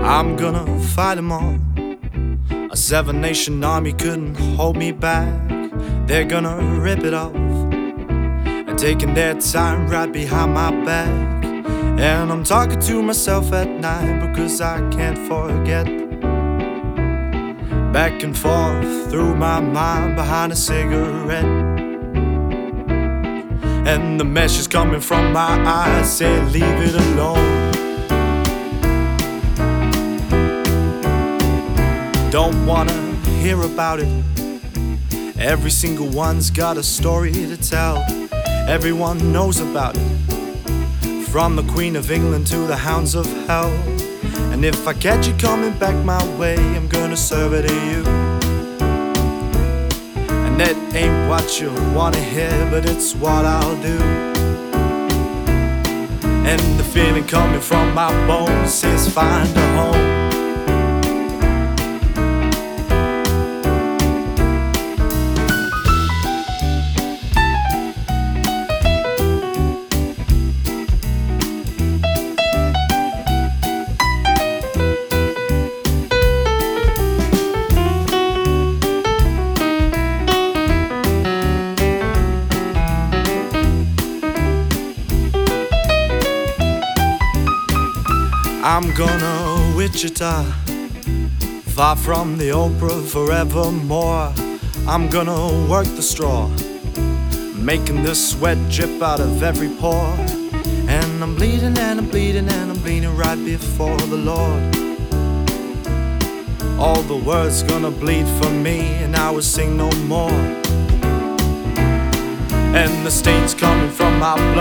I'm gonna fight them all. A seven-nation army couldn't hold me back. They're gonna rip it off and taking their time right behind my back. And I'm talking to myself at night because I can't forget. Back and forth through my mind behind a cigarette. And the message coming from my eyes say leave it alone. Don't wanna hear about it. Every single one's got a story to tell. Everyone knows about it, from the Queen of England to the hounds of hell. And if I catch you coming back my way, I'm gonna serve it to you. And that ain't what you wanna hear, but it's what I'll do. And the feeling coming from my bones says find a home. I'm gonna Wichita, far from the Oprah forevermore. I'm gonna work the straw, making the sweat drip out of every pore. And I'm bleeding and I'm bleeding and I'm bleeding right before the Lord. All the words gonna bleed for me and I will sing no more. And the stains coming from my